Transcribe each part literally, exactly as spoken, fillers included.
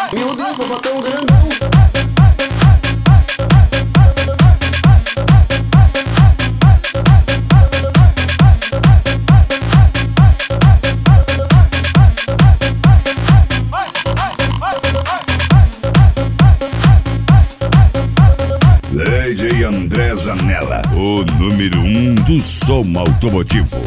Meu Deus, popotão grandão. D J André Zanella, o número um do som automotivo.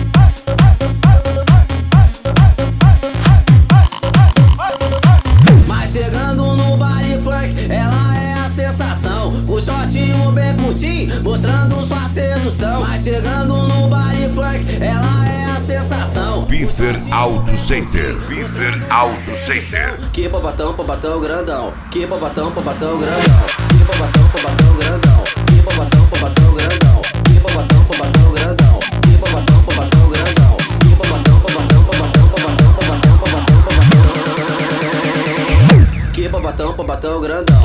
Mas chegando no baile funk, ela é a sensação. O shortinho bem curtinho, mostrando sua sedução. Mas chegando no baile funk, ela é a sensação. Piffer Auto Center. Piffer Auto Center. Que popotão, popotão grandão. Que popotão, popotão grandão. Que popotão, popotão grandão. Que popotão, popotão grandão. Que popotão, popotão grandão. Que popotão, popotão grandão. Que popotão, popotão, popotão, popotão, popotão, popotão, popotão. Que popotão, popotão grandão.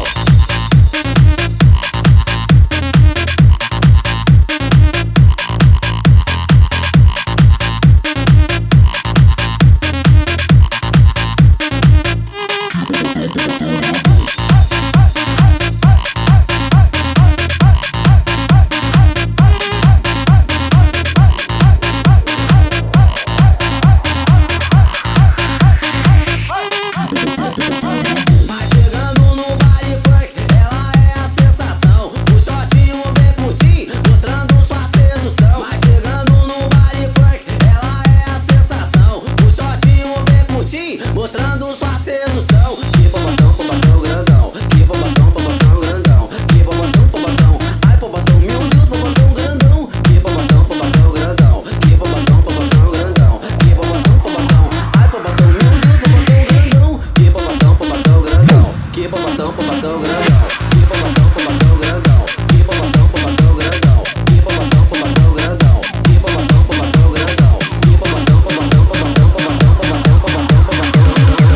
Mostrando sua sedução. Que popotão, popotão grandão. Que popotão, popotão grandão. Que popotão, popotão. Ai, popotão, meu Deus, popotão grandão. Que popotão, popotão grandão. Que popotão, popotão grandão. Que popotão, popotão. Ai, popotão, meu Deus, popotão grandão. Que popotão, popotão grandão. Que popotão, popotão grandão. Que popotão, popotão grandão. Que popotão, popotão grandão. Que popotão, popotão grandão. Que popotão, popotão grandão. Que popotão, popotão, popotão, popotão, popotão, popotão.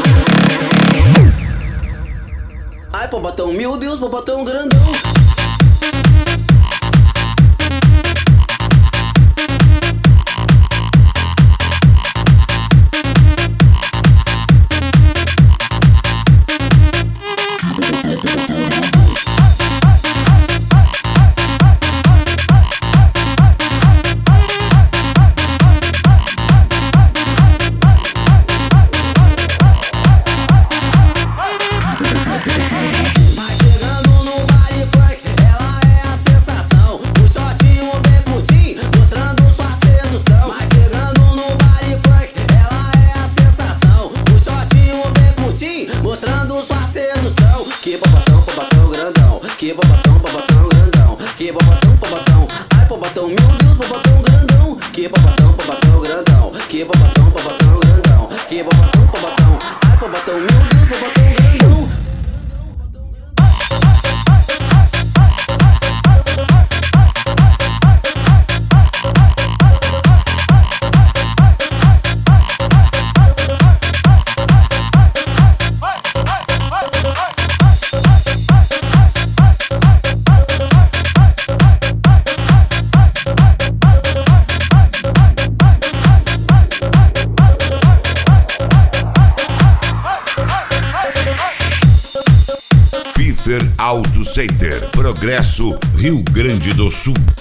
Ai, popotão, meu Deus, popotão grandão. Mostrando sua sedução. Que popotão, popotão grandão. Que popotão, popotão grandão. Que popotão, popotão. Ai, popotão, meu Deus, popotão grandão. Que popotão, popotão grandão. Que popotão, popotão grandão. Que popotão, popotão. Ai, popotão, meu Deus, popotão grandão. Piffer Auto Center, Progresso, Rio Grande do Sul.